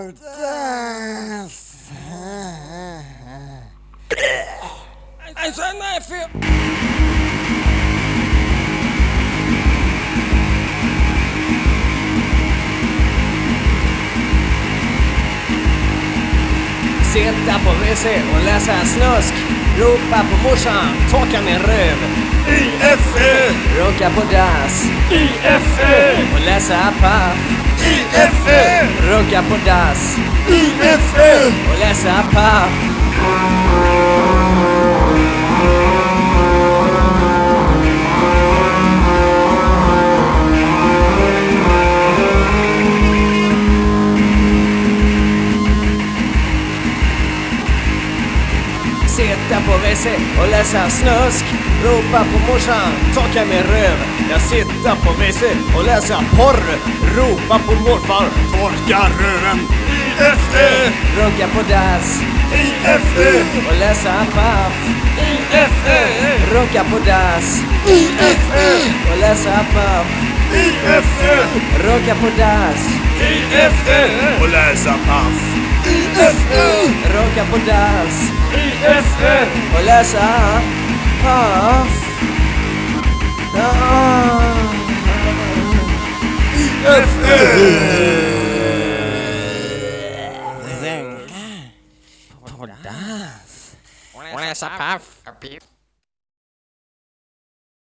Nej, fel. Sitta på WC och läsa snusk. Ropa på morsan, torka min röv. IFE! Runka på dass. IFE! Och läsa paff. IFE! Runka på dass. IFE! Och läsa paff. Sitta på WC och läsa snusk. Ropa på morsan, torka min röv. Jag sitter på WC och läsa porr. Ropa på morfar, torka röven. IFE! Runka på dass. IFE! Och läsa paff. IFE! Runka på dass. IFE! Och läsa paff. IFE! Runka på dass. IFE! Och läsa paff. IFE! Runka på dass. IFE! Och läsa paff. IFE! På dass. Och läsa paff.